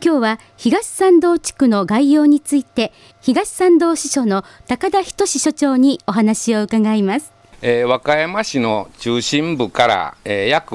今日は東参道地区の概要について東参道支所の高田仁所長にお話を伺います。 和歌山市の中心部から、約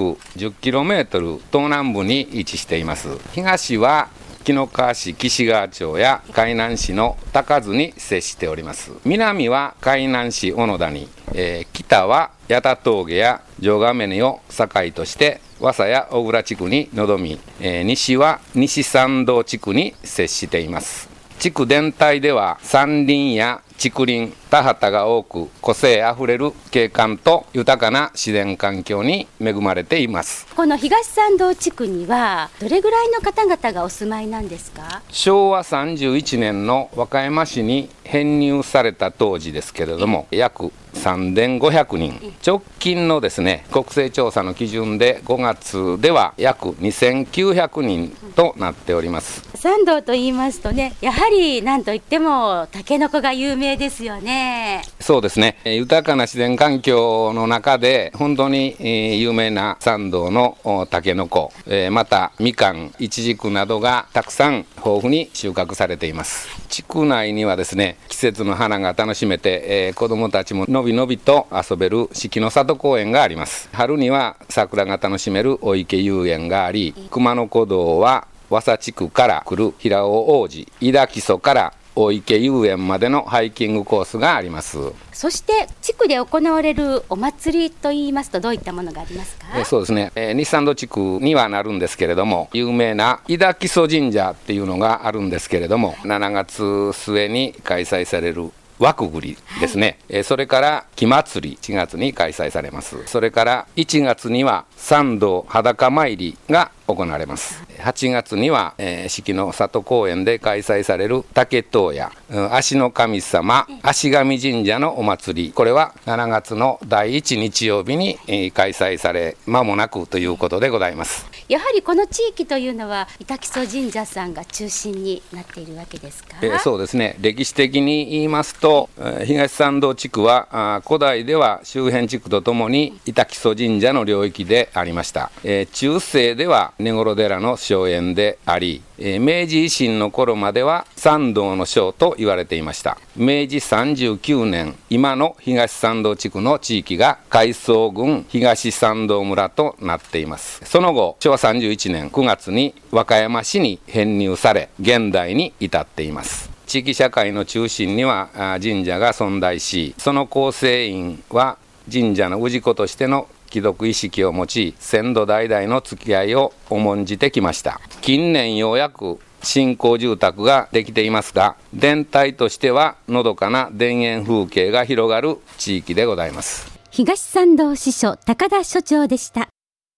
10km 東南部に位置しています。東は紀の川市岸川町や海南市の高津に接しております。南は海南市小野田に、北は八田峠や城ヶ峰を境として和佐や小倉地区に臨み、西は西参道地区に接しています。地区全体では山林や竹林、田畑が多く個性あふれる景観と豊かな自然環境に恵まれています。 この東参道地区にはどれぐらいの方々がお住まいなんですか？ 昭和31年の和歌山市に編入された当時ですけれども、約3500人、直近のですね国勢調査の基準で5月では約2900人となっております。 参道と言いますとね、やはり何といってもタケノコが有名ですよね。 そうですね、豊かな自然環境の中で本当に有名な参道のタケノコ、またみかん、イチジクなどがたくさん豊富に収穫されています。地区内にはですね季節の花が楽しめて、子どもたちものびのびと遊べる四季の里公園があります。春には桜が楽しめるお池遊園があり、熊野古道は和佐地区から来る平尾王子、井田木曽から大池遊園までのハイキングコースがあります。 そして地区で行われるお祭りといいますとどういったものがありますか？ そうですね、西参道地区にはなるんですけれども、有名な井田木曽神社っていうのがあるんですけれども、7月末に開催される枠繰りですね、それから木祭り4月に開催されます。それから1月には参道裸参りが行われます。8月には、四季の里公園で開催される竹刀や足の神様足神神社のお祭り、これは7月の第1日曜日に、開催され間もなくということでございます。 やはりこの地域というのは井田木曽神社さんが中心になっているわけですか？ そうですね、歴史的に言いますと、東参道地区は古代では周辺地区とともに井田木曽神社の領域でありました。中世では根室寺の荘園であり、明治維新の頃までは参道の庄と言われていました。明治39年、今の東参道地区の地域が海藻郡東参道村となっています。その後、昭和31年9月に和歌山市に編入され、現代に至っています。地域社会の中心には神社が存在し、その構成員は神社の氏子としての貴族意識を持ち、先祖代々の付き合いを重んじてきました。近年ようやく新興住宅ができていますが、全体としてはのどかな田園風景が広がる地域でございます。 東参道支所高田所長でした。